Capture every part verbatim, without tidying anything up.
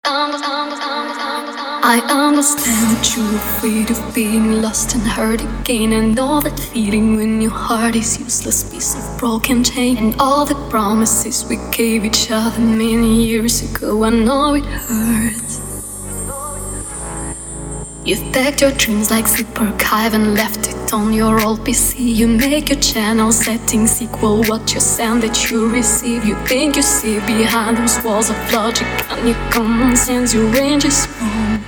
I understand that you're afraid of being lost and hurt again. I know that feeling when your heart is useless piece of broken chain. And all the promises we gave each other many years ago, I know it hurts. You've packed your dreams like zip archive and left it on your old P C. You make your channel settings equal what you send that you receive. You think you see behind those walls of logic, and your common sense, your range is wrong.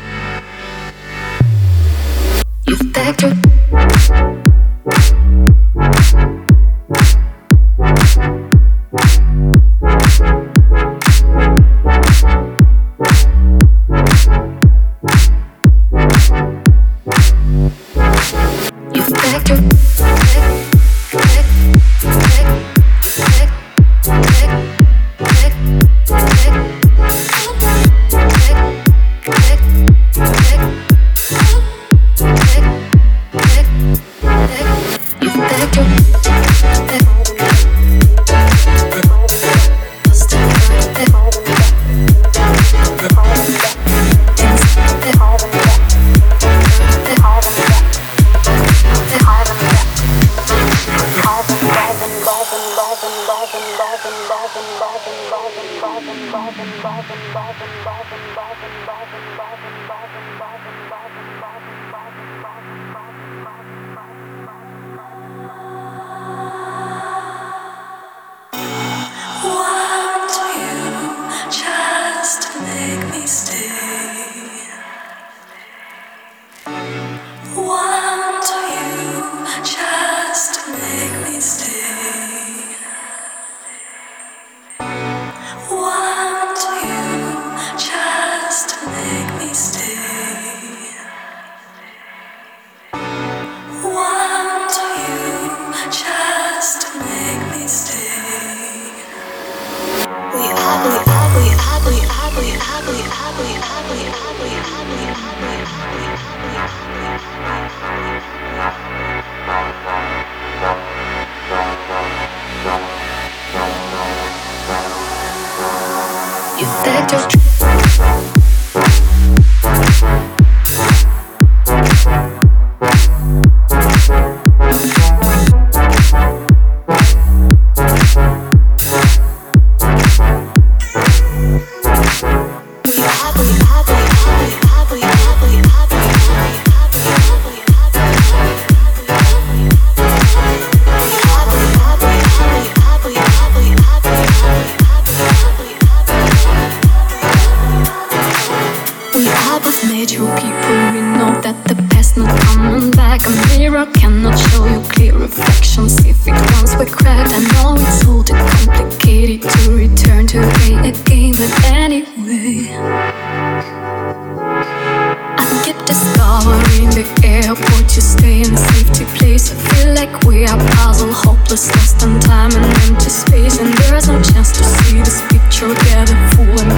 You've packed your You've packed your lost in time and empty space, and there's no chance to see this picture gather full and